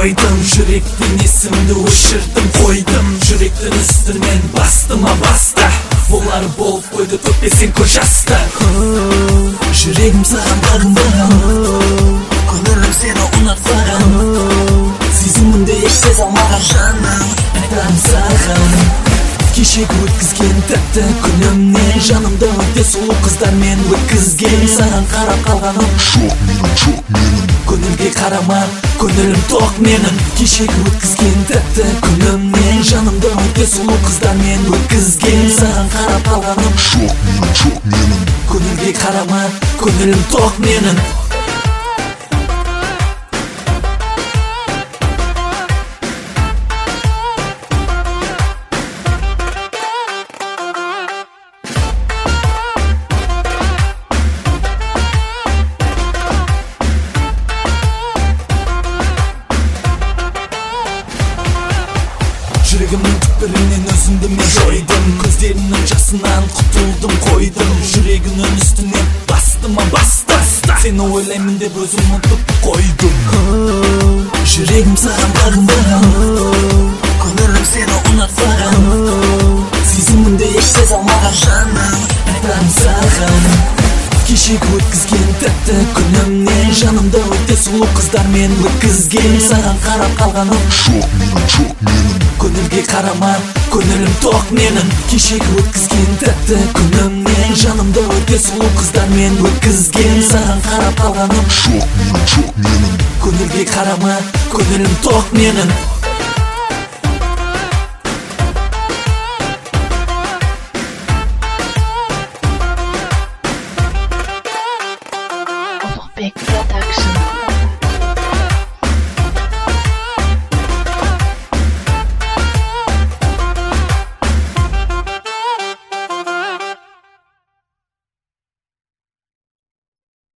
қойдым, жүректен есімді өшірдім қойдым. Жүректің үстінен бастыма басты, олар болып қойды төкпесең көз жасты. Жүрегім саған бағынбаған, көңілім сені ұнатпаған, сезімімді еш сезе алмаған жаным, айтамын саған. Кешегі өткізген тәтті күнімнен жанымды өте сұлу қыздармен өткізген. Саған қарап қалғаным жоқ менің көңілге қарама, көңілім тоқ менің. Кешегі өткізген тәтті күнімнен жанымды өте сұлу қыздармен өткізген. Саған қарап қалғаным жоқ менің көңілге қарама, көңілім тоқ менің. Жүрегімнің түкпірінен өзімді мен жойдым, көздерінің жасынан құтылдым қойдым. Жүрегінің үстінен бастыма басты, сені ойлаймын деп өзім ұмытып қойдым. Жүрегім саған бағынбаған, көңілім сені ұнатпаған, сезімімді еш сезе алмаған жаным, айтамын саған. Кешегі өткізген тәтті күнімнен жанымды өте сұлу қыздармен өткізген. Саған қарап қалғаным жоқ менің көңілге қарама, көңілім тоқ менің. Кешегі өткізген тәтті күнімнен жанымды өте сұлу қыздармен өткізген. Саған қарап қалғаным жоқ менің көңілге қарама, көңілім тоқ менің.